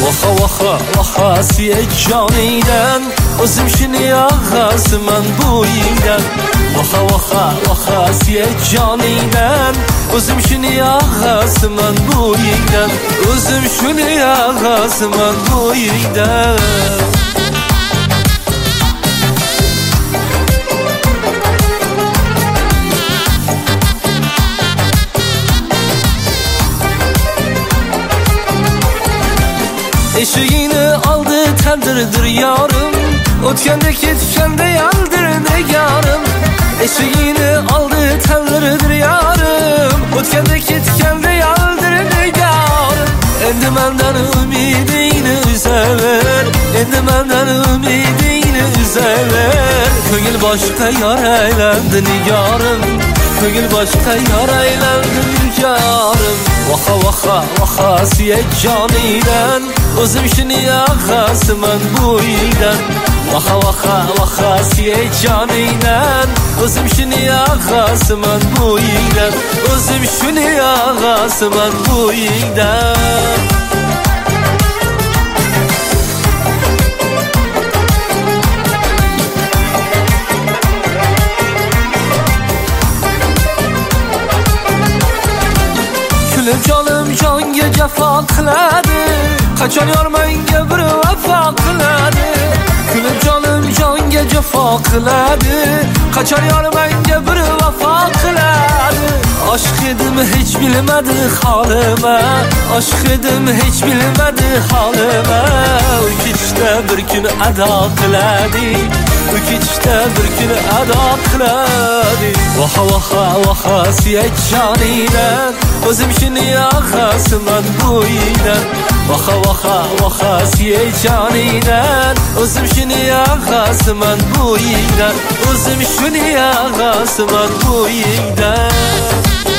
Vaxa siye caniden Özüm şini ağasman buyiden Vaxa siye caniden Özüm şini ağasman buyiden Özüm şini ağasman buyiden Eşiğini aldı tendirdir yarım Ötkende ketkende yandır negarım Eşiğini aldı tendirdir yarım Ötkende ketkende yandır negarım Endi menden ümidini üzever Endi menden ümidini üzever Köngül başka yar eylendi nigarım Köngül başka yar eylendi nigarım Vaxa siye caniden Özüm şini ağasman buyiden Vaxa siye caniden Özüm şini ağasman buyiden Özüm şini ağasman buyiden Canım canga cefa qiladi Qachon yor menga bir vafo qiladi Kulib canım canga cefa qiladi Qachon yor menga bir vafo qiladi Aşk edim hiç bilmedi halime Aşk edim hiç bilmedi halime Ukitishda bir kun ado qiladi Ukitishda bir kun ado qiladi Vaxa siye caniden Özüm şini ağasman buyiden Vaxa siye caniden Özüm şini ağasman buyiden Özüm şini ağasman buyiden